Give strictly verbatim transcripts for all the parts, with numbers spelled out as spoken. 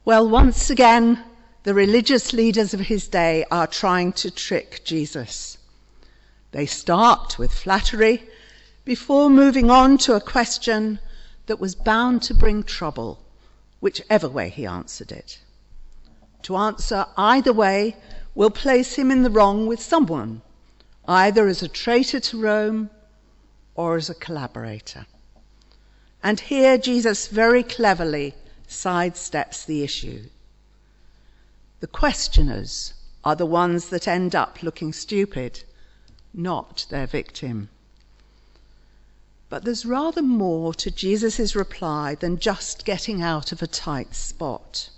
Well, once again, the religious leaders of his day are trying to trick Jesus. They start with flattery before moving on to a question that was bound to bring trouble, whichever way he answered it. To answer either way will place him in the wrong with someone, either as a traitor to Rome or as a collaborator. And here Jesus very cleverly sidesteps the issue. The questioners are the ones that end up looking stupid, not their victim. But there's rather more to Jesus' reply than just getting out of a tight spot.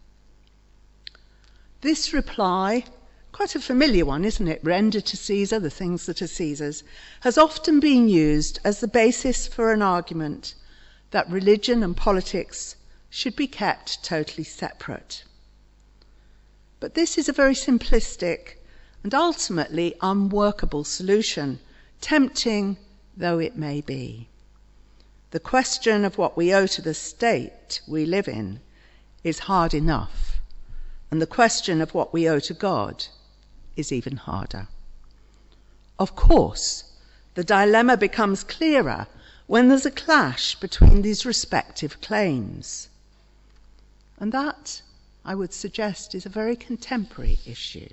This reply, quite a familiar one, isn't it? Render to Caesar the things that are Caesar's, has often been used as the basis for an argument that religion and politics should be kept totally separate. But this is a very simplistic and ultimately unworkable solution, tempting though it may be. The question of what we owe to the state we live in is hard enough, and the question of what we owe to God is even harder. Of course, the dilemma becomes clearer when there's a clash between these respective claims. And that, I would suggest, is a very contemporary issue.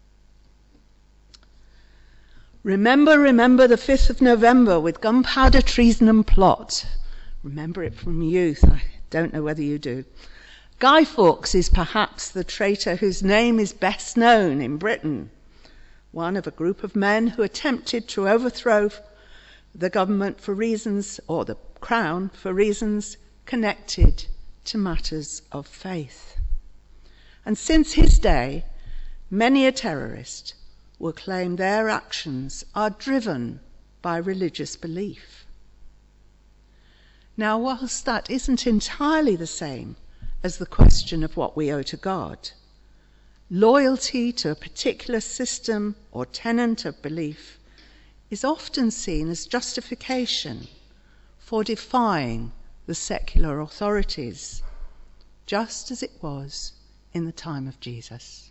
Remember, remember the fifth of November with gunpowder, treason and plot. Remember it from youth. I don't know whether you do. Guy Fawkes is perhaps the traitor whose name is best known in Britain. One of a group of men who attempted to overthrow the government for reasons, or the crown, for reasons connected to matters of faith. And since his day, many a terrorist will claim their actions are driven by religious belief. Now, whilst that isn't entirely the same as the question of what we owe to God, loyalty to a particular system or tenet of belief is often seen as justification for defying the secular authorities, just as it was in the time of Jesus.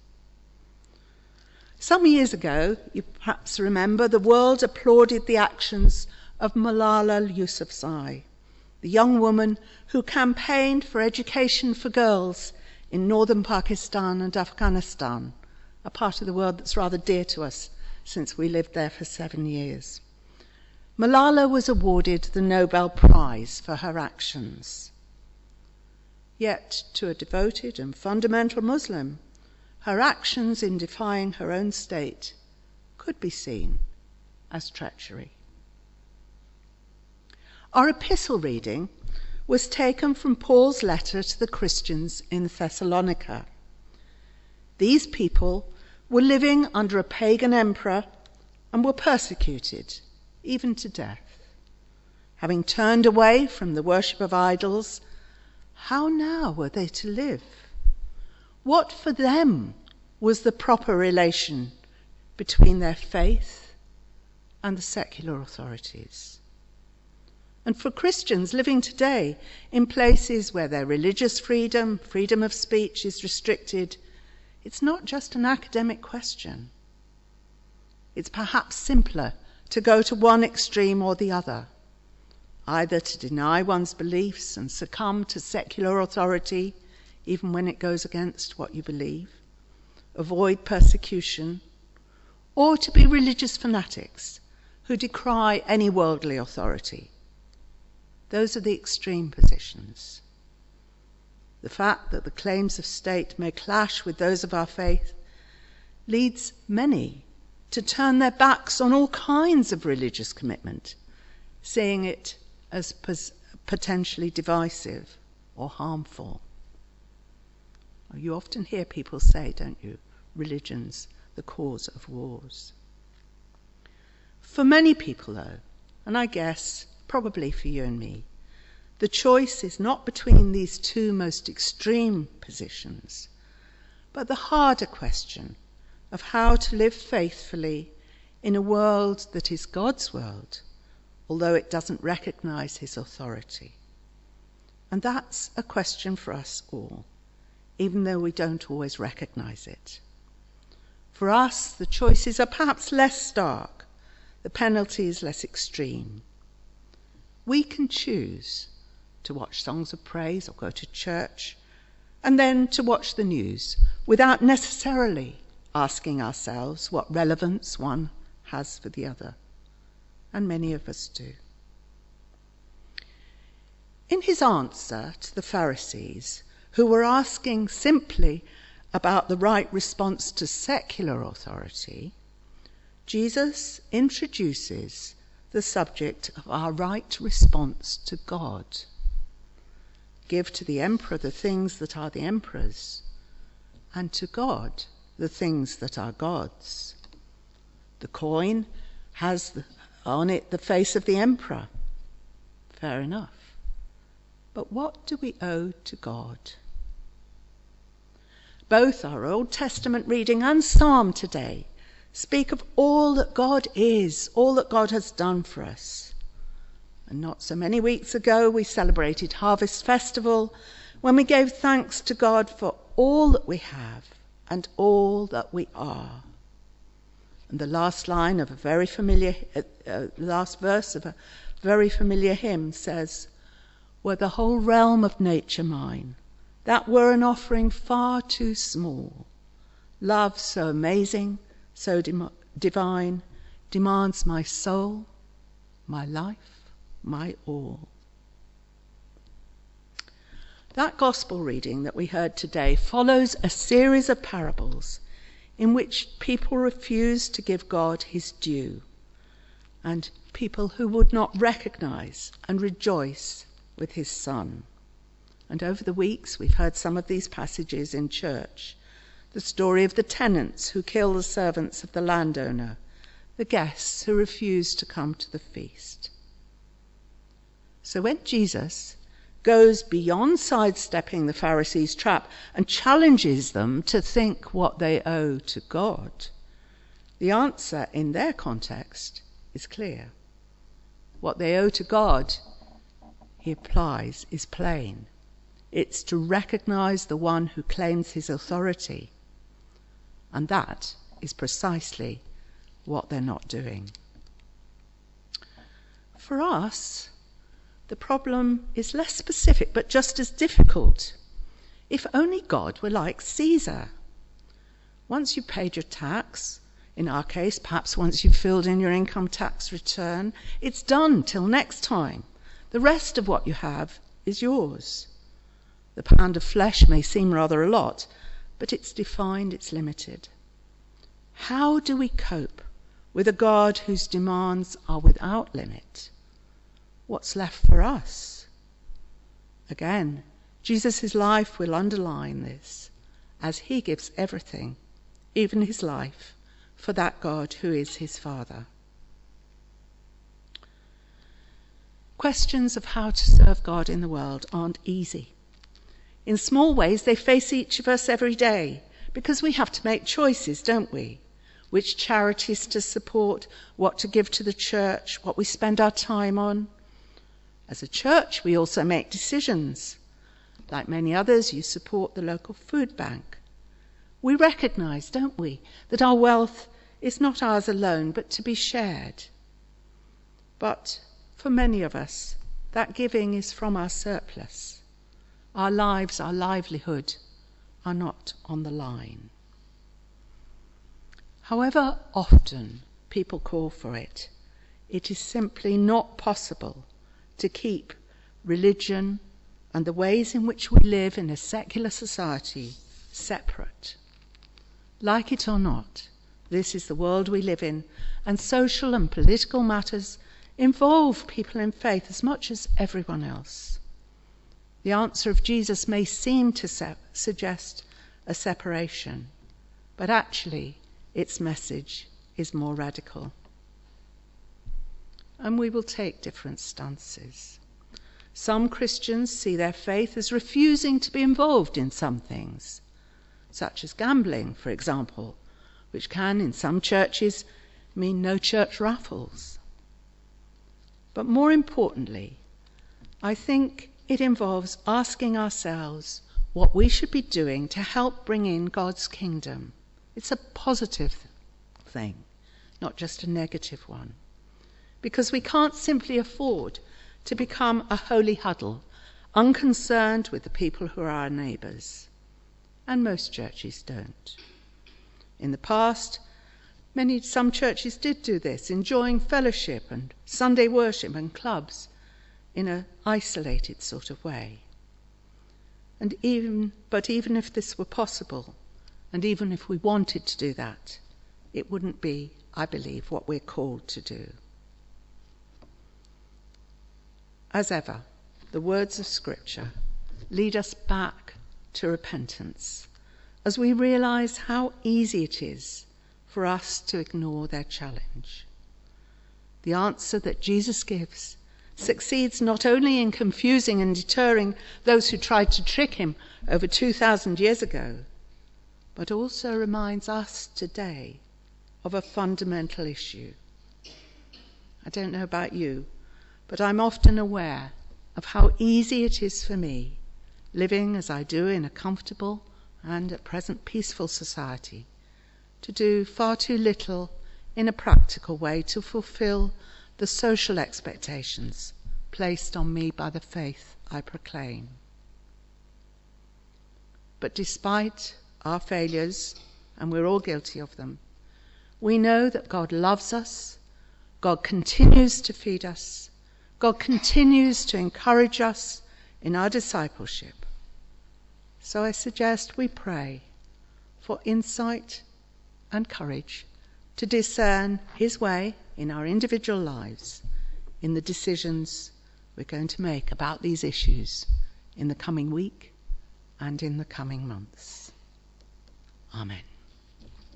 Some years ago, you perhaps remember, the world applauded the actions of Malala Yousafzai, the young woman who campaigned for education for girls in northern Pakistan and Afghanistan, a part of the world that's rather dear to us since we lived there for seven years. Malala was awarded the Nobel Prize for her actions. Yet, to a devoted and fundamental Muslim, her actions in defying her own state could be seen as treachery. Our epistle reading was taken from Paul's letter to the Christians in Thessalonica. These people were living under a pagan emperor and were persecuted, even to death. Having turned away from the worship of idols, how now were they to live? What for them was the proper relation between their faith and the secular authorities? And for Christians living today in places where their religious freedom, freedom of speech is restricted, it's not just an academic question. It's perhaps simpler to go to one extreme or the other, either to deny one's beliefs and succumb to secular authority, even when it goes against what you believe, avoid persecution, or to be religious fanatics who decry any worldly authority. Those are the extreme positions. The fact that the claims of state may clash with those of our faith leads many to turn their backs on all kinds of religious commitment, seeing it as pos- potentially divisive or harmful. You often hear people say, don't you, religion's the cause of wars. For many people, though, and I guess probably for you and me, the choice is not between these two most extreme positions, but the harder question of how to live faithfully in a world that is God's world, although it doesn't recognize his authority. And that's a question for us all. even though we don't always recognize it. For us, the choices are perhaps less stark, the penalties less extreme. We can choose to watch songs of praise or go to church, and then to watch the news without necessarily asking ourselves what relevance one has for the other. And many of us do. In his answer to the Pharisees, who were asking simply about the right response to secular authority, Jesus introduces the subject of our right response to God. Give to the emperor the things that are the emperor's, and to God the things that are God's. The coin has the, on it the face of the emperor. Fair enough. But what do we owe to God? Both our Old Testament reading and Psalm today speak of all that God is, all that God has done for us. And not so many weeks ago, we celebrated Harvest Festival when we gave thanks to God for all that we have and all that we are. And the last line of a very familiar, uh, uh, last verse of a very familiar hymn says, "Were the whole realm of nature mine, that were an offering far too small. Love so amazing, so dem- divine, demands my soul, my life, my all." That gospel reading that we heard today follows a series of parables in which people refuse to give God his due, and people who would not recognize and rejoice with his Son. And over the weeks we've heard some of these passages in church. The story of the tenants who kill the servants of the landowner, the guests who refuse to come to the feast. So when Jesus goes beyond sidestepping the Pharisees' trap and challenges them to think what they owe to God, the answer in their context is clear. What they owe to God, he applies, is plain. It's to recognize the one who claims his authority. And that is precisely what they're not doing. For us, the problem is less specific, but just as difficult. If only God were like Caesar. Once you've paid your tax, in our case, perhaps once you've filled in your income tax return, it's done till next time. The rest of what you have is yours. The pound of flesh may seem rather a lot, but it's defined, it's limited. How do we cope with a God whose demands are without limit? What's left for us? Again, Jesus' life will underline this, as he gives everything, even his life, for that God who is his Father. Questions of how to serve God in the world aren't easy. In small ways, they face each of us every day, because we have to make choices, don't we? Which charities to support, what to give to the church, what we spend our time on. As a church, we also make decisions. Like many others, you support the local food bank. We recognize, don't we, that our wealth is not ours alone, but to be shared. But for many of us, that giving is from our surplus. Our lives, our livelihood are not on the line. However often people call for it, it is simply not possible to keep religion and the ways in which we live in a secular society separate. Like it or not, this is the world we live in, and social and political matters involve people in faith as much as everyone else. The answer of Jesus may seem to se- suggest a separation, but actually its message is more radical. And we will take different stances. Some Christians see their faith as refusing to be involved in some things, such as gambling, for example, which can, in some churches, mean no church raffles. But more importantly, I think it involves asking ourselves what we should be doing to help bring in God's kingdom. It's a positive thing, not just a negative one. Because we can't simply afford to become a holy huddle, unconcerned with the people who are our neighbours. And most churches don't. In the past, many, some churches did do this, enjoying fellowship and Sunday worship and clubs in an isolated sort of way. And even, but even if this were possible, and even if we wanted to do that, it wouldn't be, I believe, what we're called to do. As ever, the words of Scripture lead us back to repentance as we realise how easy it is for us to ignore their challenge. The answer that Jesus gives succeeds not only in confusing and deterring those who tried to trick him over two thousand years ago, but also reminds us today of a fundamental issue. I don't know about you, but I'm often aware of how easy it is for me, living as I do in a comfortable and at present peaceful society, to do far too little in a practical way to fulfill the social expectations placed on me by the faith I proclaim. But despite our failures, and we're all guilty of them, we know that God loves us, God continues to feed us, God continues to encourage us in our discipleship. So I suggest we pray for insight and courage to discern his way in our individual lives, in the decisions we're going to make about these issues in the coming week and in the coming months. Amen.